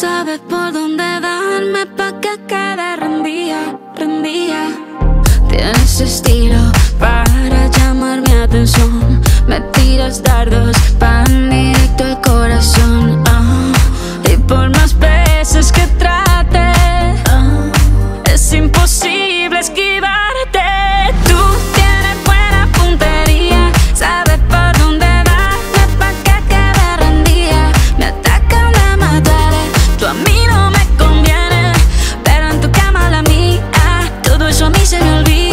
sabes por dónde darme pa' que quede rendida, rendida. Tienes estilo para llamar mi atención. Me tiras dardos pan directo al corazón. Y por más veces que trate, es imposible esquivarte. Tú tienes buena puntería, sabes por dónde darme pa' que quede rendida. Me atacan de matar, tú a mí no me conviene, pero en tu cama la mía, todo eso a mí se me olvida.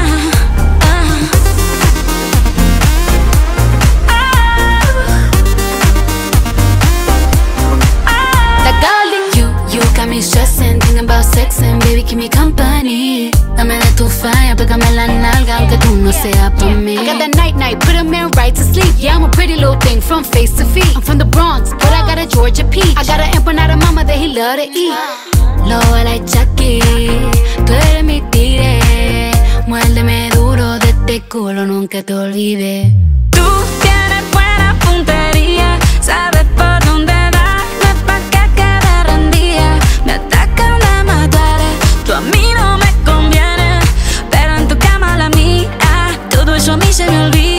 Stressing, thinking about sex and baby, keep me company. Dame de tu falla, pégame la nalga, aunque tú no seas pa' mí. I got that night, put a man right to sleep. Yeah, I'm a pretty little thing from face to feet. I'm from the Bronx, but I got a Georgia peach. I got an empanada mama that he love to eat. Lobo like Chucky, tú eres mi tigre. Muérdeme duro de este culo, nunca te olvides. Tú tienes buena puntería, sabes por dónde darme pa' que quede rendida. Me atacan de matar, tú a mí no me conviene, pero en tu cama la mía, todo eso a mí se me olvida.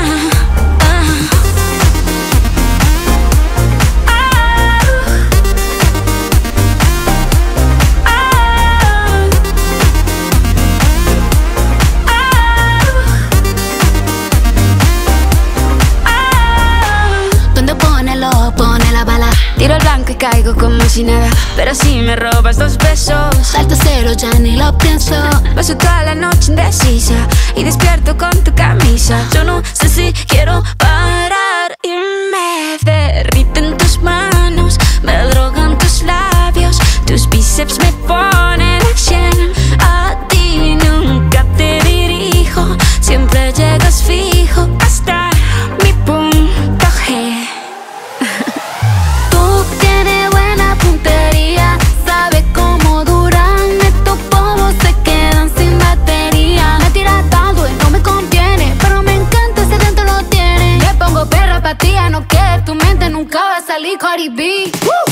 Pone la bala, tiro el blanco y caigo como si nada, pero si me robas 2 besos, salto cero, ya ni lo pienso. Paso toda la noche indecisa y despierto con tu camisa. Yo no sé si quiero parar y me derriten tus manos, me drogan tus labios, tus bíceps me ponen a 100. A ti nunca te dirijo, siempre llegas fijo hasta mi punto G. Tú tienes buena puntería, sabes cómo duran estos polvos, se quedan sin batería. Me tiras tanto y no me conviene, pero me encanta ese dentro lo tiene. Me pongo perra pa' ti, no que tu mente nunca va a salir Cardi B.